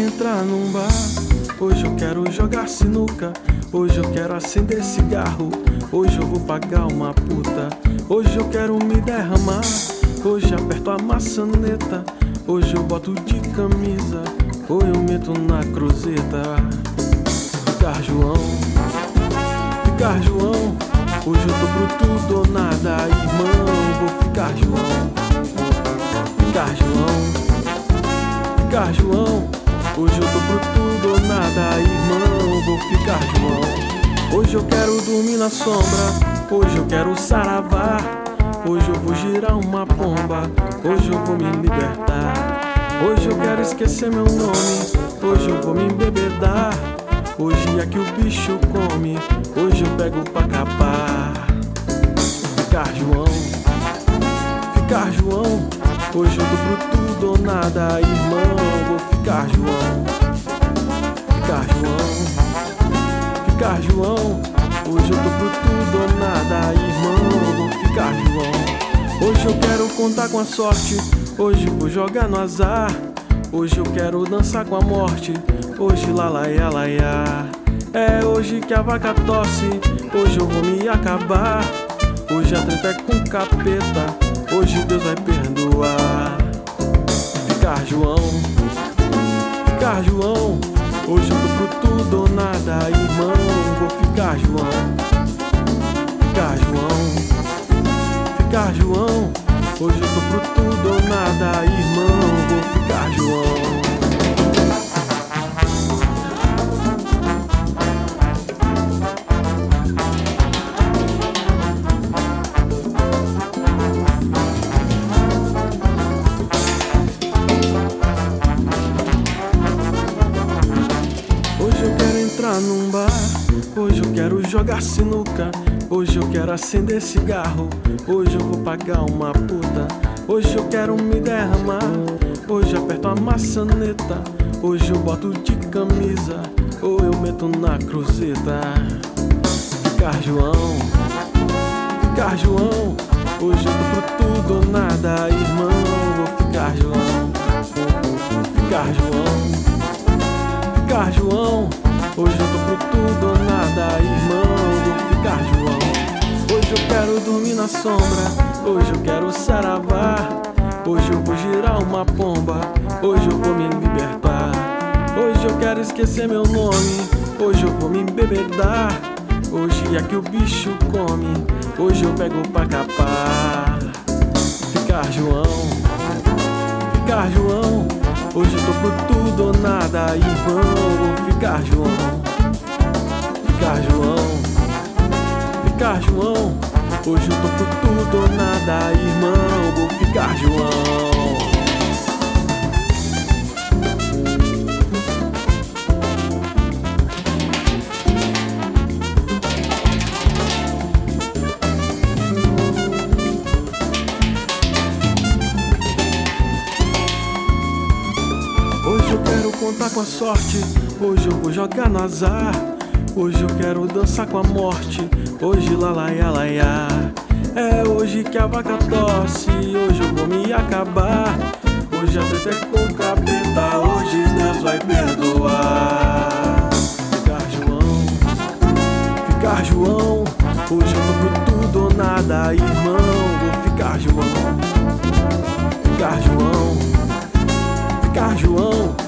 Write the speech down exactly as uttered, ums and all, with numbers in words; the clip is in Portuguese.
entrar num bar, hoje eu quero jogar sinuca, hoje eu quero acender cigarro, hoje eu vou pagar uma puta, hoje eu quero me derramar, hoje aperto a maçaneta, hoje eu boto de camisa, ou eu meto na cruzeta. Ficar João, ficar João, hoje eu tô pro tudo ou nada, irmão, vou ficar João. Ficar João, ficar João, hoje eu tô pro tudo ou nada, irmão, vou ficar João. Hoje eu quero dormir na sombra, hoje eu quero saravá, hoje eu vou girar uma pomba, hoje eu vou me libertar. Hoje eu quero esquecer meu nome, hoje eu vou me embebedar, hoje é que o bicho come, hoje eu pego pra capar. Ficar João, ficar João, hoje eu tô pro tudo ou nada, irmão, vou ficar João. Ficar João, ficar João, hoje eu tô pro tudo ou nada, irmão, vou ficar João. Hoje eu quero contar com a sorte, hoje eu vou jogar no azar, hoje eu quero dançar com a morte, hoje lá lá ia lá ia. É hoje que a vaca tosse, hoje eu vou me acabar, hoje a treta é com capeta, hoje Deus vai perdoar. Ficar João, ficar João, hoje eu tô pro tudo ou nada, irmão, vou ficar João. Ficar João, ficar João, hoje eu tô pro tudo ou nada, irmão, vou ficar João. Hoje eu quero entrar num bar, hoje eu quero jogar sinuca, hoje eu quero acender cigarro, hoje eu vou pagar uma puta, hoje eu quero me derramar, hoje aperto a maçaneta, hoje eu boto de camisa, ou eu meto na cruzeta. Ficar João, ficar João, hoje eu tô pro tudo ou nada, irmão, vou ficar João. Ficar João, ficar João, hoje eu tô pro tudo ou nada, irmão, vou ficar João. Hoje eu quero dormir na sombra, hoje eu quero saravá, hoje eu vou girar uma pomba, hoje eu vou me libertar. Hoje eu quero esquecer meu nome, hoje eu vou me embebedar, hoje é que o bicho come, hoje eu pego pra capar. Ficar João, ficar João, hoje eu tô pro tudo ou nada, irmão, vou ficar João. Ficar João, ficar João, hoje eu tô pro tudo ou nada, irmão, vou ficar João. Hoje eu quero contar com a sorte, hoje eu vou jogar no azar, hoje eu quero dançar com a morte, hoje lá lá ia lá ia. É hoje que a vaca tosse, hoje eu vou me acabar, hoje a treta é com capeta, hoje Deus vai perdoar. Ficar João, ficar João, hoje eu tô pro tudo ou nada, irmão, vou ficar João. Ficar João, ficar João,